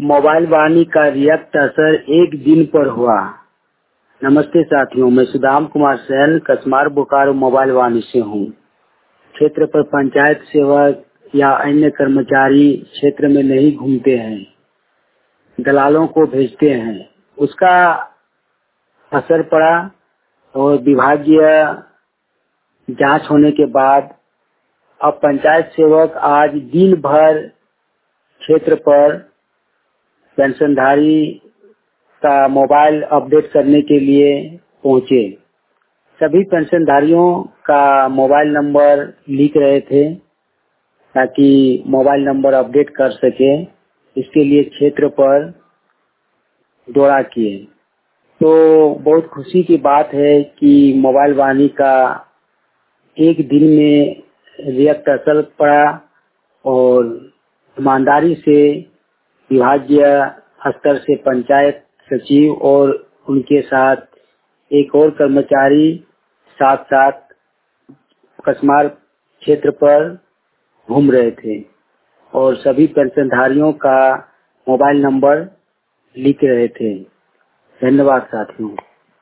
Mobile वाणी का react असर एक दिन पर हुआ। नमस्ते साथियों, मैं सुदाम कुमार सैन कसमार बोकारो मोबाइल वाणी से हूँ। क्षेत्र पर पंचायत सेवक या अन्य कर्मचारी क्षेत्र में नहीं घूमते हैं, दलालों को भेजते हैं। उसका असर पड़ा और विभागीय जांच होने के बाद अब पंचायत सेवक आज दिन भर क्षेत्र पर पेंशनधारी का मोबाइल अपडेट करने के लिए पहुंचे। सभी पेंशनधारियों का मोबाइल नंबर लिख रहे थे ताकि मोबाइल नंबर अपडेट कर सके। इसके लिए क्षेत्र पर दौरा किए। तो बहुत खुशी की बात है कि मोबाइल वाणी का एक दिन में रिएक्ट असर पड़ा और ईमानदारी से विभागीय स्तर से पंचायत सचिव और उनके साथ एक और कर्मचारी साथ साथ कसमार क्षेत्र पर घूम रहे थे और सभी पेंशनधारियों का मोबाइल नंबर लिख रहे थे। धन्यवाद साथियों।